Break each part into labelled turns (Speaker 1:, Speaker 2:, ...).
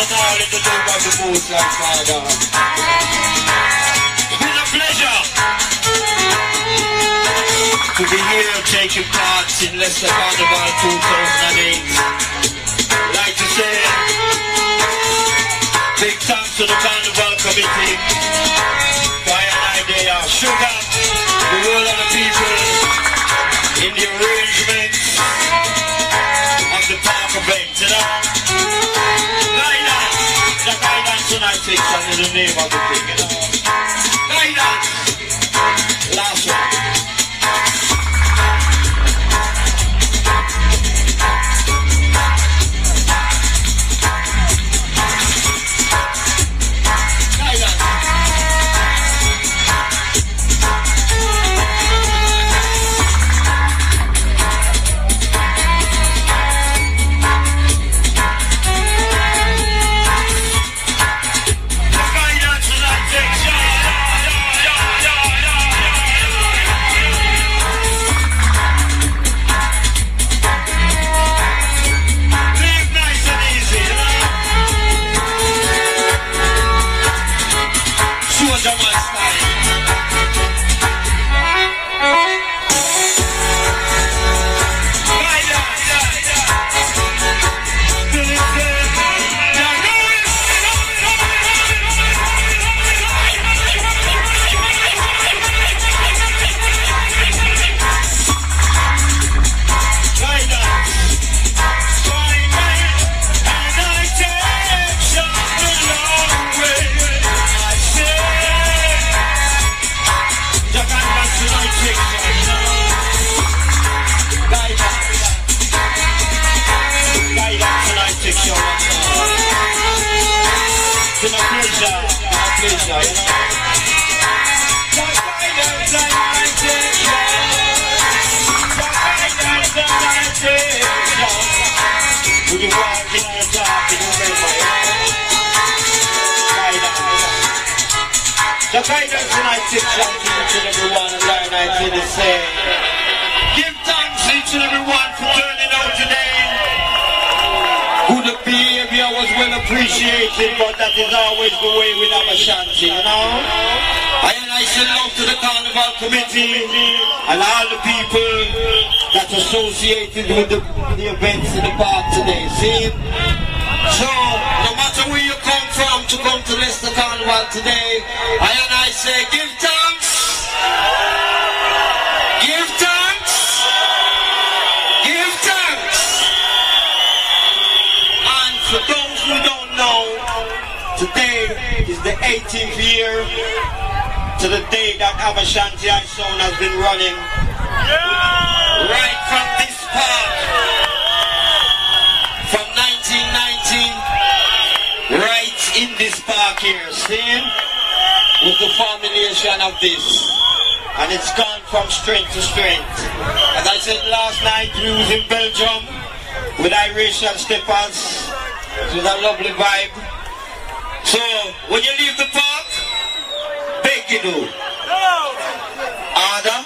Speaker 1: all in the name of the Most High Father. It's been a pleasure to be here taking part in Leicester Carnival 2008. Like to say, big thanks to the Carnival Committee, Fire and Idea, Sugar, the whole of the people in the arrangements of the park event, you know. Guidance, the guidance tonight takes on the name of the thing, you know. Guidance, last one. The guidance tonight takes on to each and every one, and I feel the same. Give thanks to each and every one for turning out today. Good behavior was well appreciated, but that is always the way with Abashanti, you know. I say love to the Carnival Committee and all the people that's associated with the events in the park today. See? So, no matter where you come from to come to Leicester Carnival today, I say give thanks, give thanks, give thanks. And for those who don't know, today is the 18th year to the day that Abashanti High Sound has been running right from this park. From 1990, right in this park here, see? With the formulation of this. And it's gone from strength to strength. As I said last night, we was in Belgium with Irish and Steppers. It was a lovely vibe. So, when you leave the park, beg you do. Order.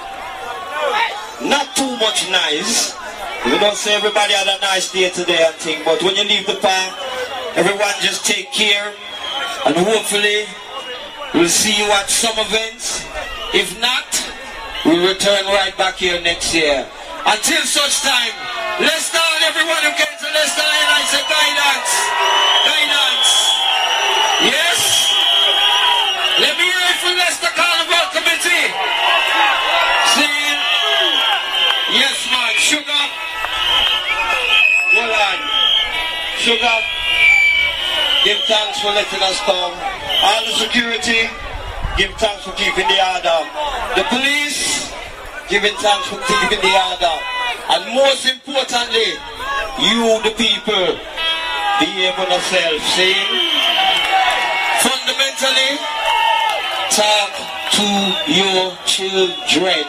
Speaker 1: Not too much nice. We don't say everybody had a nice day today and thing, but when you leave the park, everyone just take care, and hopefully we'll see you at some events. If not, we'll return right back here next year. Until such time, let's start everyone who came to Leicester and I say guidance, guidance. Yes? Let me hear it from Leicester Carnival Committee. See? Yes, man. Sugar. Hold on. Sugar, give thanks for letting us come. All the security, give thanks for keeping the order. The police, giving thanks for keeping the order. And most importantly, you the people, behave on yourself. See? Fundamentally, talk to your children.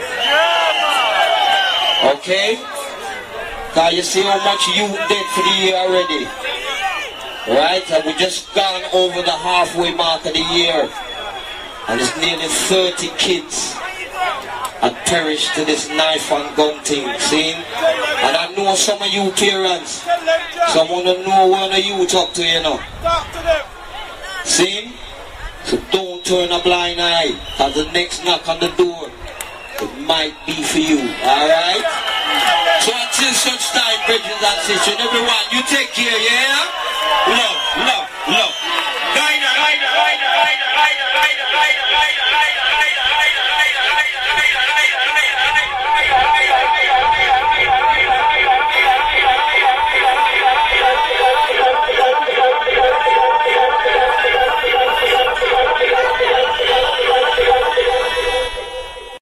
Speaker 1: Okay? Because you see how much you did for the year already. Right? And we just gone over the halfway mark of the year. And it's nearly 30 kids and perish to this knife and gun thing, see? And I know some of you parents, some wanna know what the youth up to, you know. See? So don't turn a blind eye, cause the next knock on the door, it might be for you, alright? So until such time, brothers and sisters, everyone, you take care, yeah? Love, love, love.